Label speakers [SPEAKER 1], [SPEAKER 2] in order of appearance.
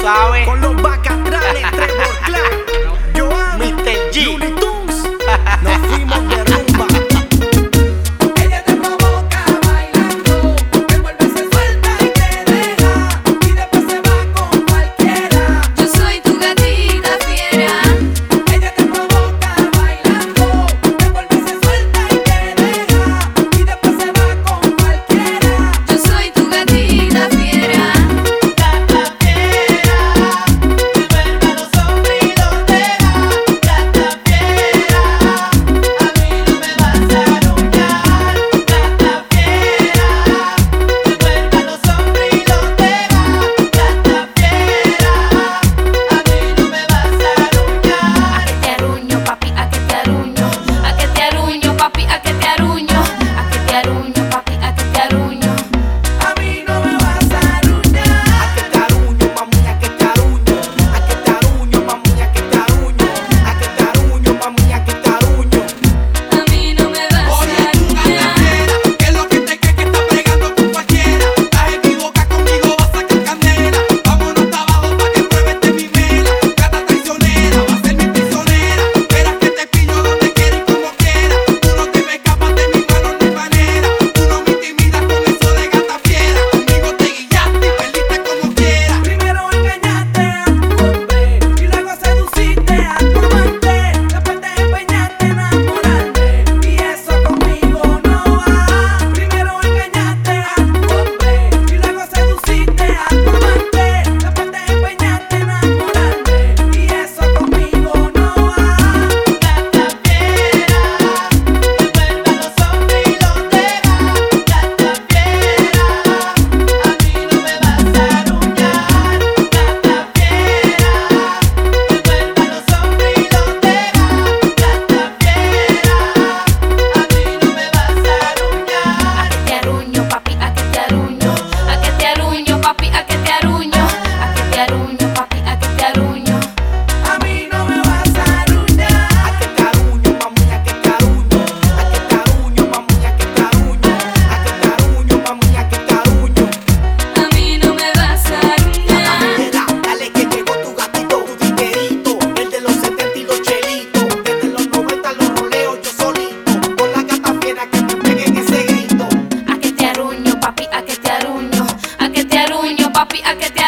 [SPEAKER 1] sabes.
[SPEAKER 2] Con los bacatrales, Trevor Clark, Joan,
[SPEAKER 1] Mr. G.
[SPEAKER 2] Looney Tunes. Nos fuimos de rumba.
[SPEAKER 3] Ella te provoca bailando, te vuelve, se suelta y te deja, y después se va con cualquiera.
[SPEAKER 4] Yo soy tu gatita fiera.
[SPEAKER 3] Ella te provoca bailando, te vuelve, se suelta y te deja, y después se va con cualquiera.
[SPEAKER 4] Yo soy tu gatita fiera.
[SPEAKER 3] Gata fiera, que vuelve a los hombres y los deja. Gata fiera, a mí no me vas a arrullar. Gata fiera, que vuelve a los hombres y los deja. Gata fiera, a mí no me vas a arrullar.
[SPEAKER 4] A que te arruño, papi, a que te arruño. A que te arruño, papi, a que te arruño. A que te arruño, papi, a que te arruño.
[SPEAKER 3] A mí no me vas a arrullar.
[SPEAKER 2] A que te aruño, mami, a que te aruño. A que te aruño, mami, a que te aruño. A que te aruño, mami, a que te aruño.
[SPEAKER 4] A mí no me vas a
[SPEAKER 3] Oye, tú gata
[SPEAKER 4] arruñar.
[SPEAKER 3] fiera, que es lo que te crees que estás bregando con cualquiera. Estás equivocada conmigo, vas a sacar candela. Vámonos hasta abajo pa' que pruebes de mi vela. Gata traicionera, va a ser mi prisionera. Verás que te pillo donde quiera y como quiera. Tú no te me escapas de mi mano ni manera. Tú no me intimidas con eso de gata fiera. Conmigo te guillaste y perdiste como quiera. Primero engañaste a tu hombre y luego seduciste a tu amante. Después te empeñaste en enamorarte y eso conmigo no va. Primero engañaste a tu hombre y luego seduciste a tu amante. Después te empeñaste en enamorarte y eso conmigo no va. Gata fiera, que vuelve a los hombres y los deja. Gata fiera, a mí no me vas a arrullar. Gata fiera, que vuelve a los hombres y los deja. Gata fiera, a mí no me vas a arrullar.
[SPEAKER 4] A que te arruño, papi, a que te arruño. A que te arruño, papi, a que te arruño. A que te arruño, papi, a que te arruño.
[SPEAKER 3] A mí no me vas a arrullar.
[SPEAKER 2] A que te aruño, mami, a que te aruño. A que te aruño, mami, a que te aruño. A que te aruño, mami, a que te aruño.
[SPEAKER 4] A mí no me vas a arruñar.
[SPEAKER 2] Mira, dale que llegó tu gatito, tu tiquerito, el de los 70 y los chelitos. Desde los 90 los roleo yo solito, con la gata fiera que me peguen ese grito.
[SPEAKER 4] A que te arruño, papi, a que te arruño. A que te arruño, papi, a que te